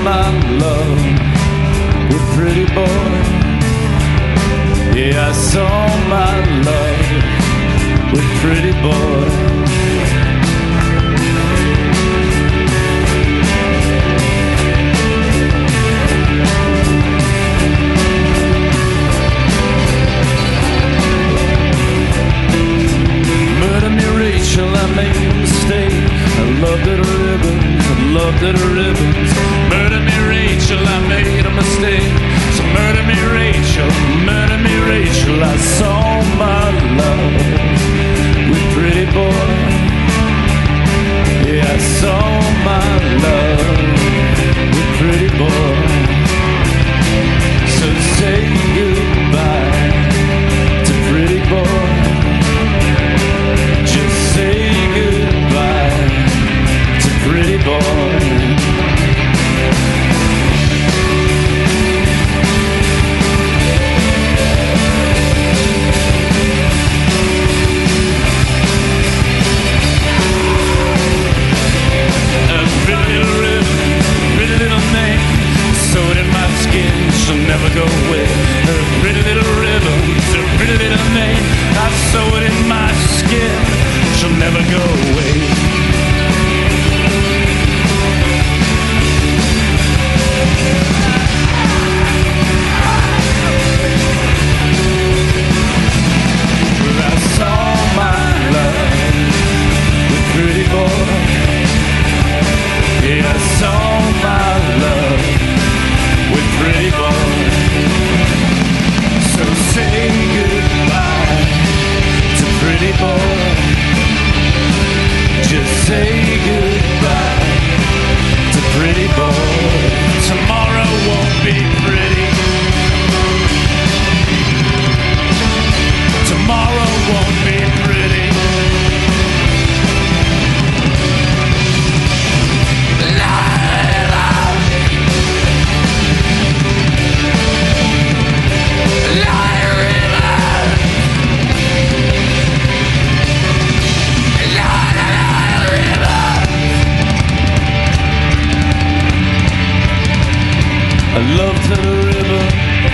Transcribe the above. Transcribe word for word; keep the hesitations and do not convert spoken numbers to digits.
my love with pretty boy. Yeah, I saw my love with pretty boy. Murder me, Rachel, I made a mistake. I loved her ribbons, I loved her ribbons. Murder me, Rachel, I made a mistake. So murder me, Rachel, murder me, Rachel. I saw my love with pretty boy. Yeah, I saw my love with pretty boy. So say goodbye to pretty boy. Just say goodbye to pretty boy. She'll never go away. Her pretty little ribbons, her pretty little name, I sew it in my skin. She'll never go away. Well, I saw my love with pretty boy. Yeah, I saw my love with pretty boy. So say goodbye to pretty boy. Just say goodbye to pretty boy. Tomorrow won't be pretty. Tomorrow won't be pretty. I loved her river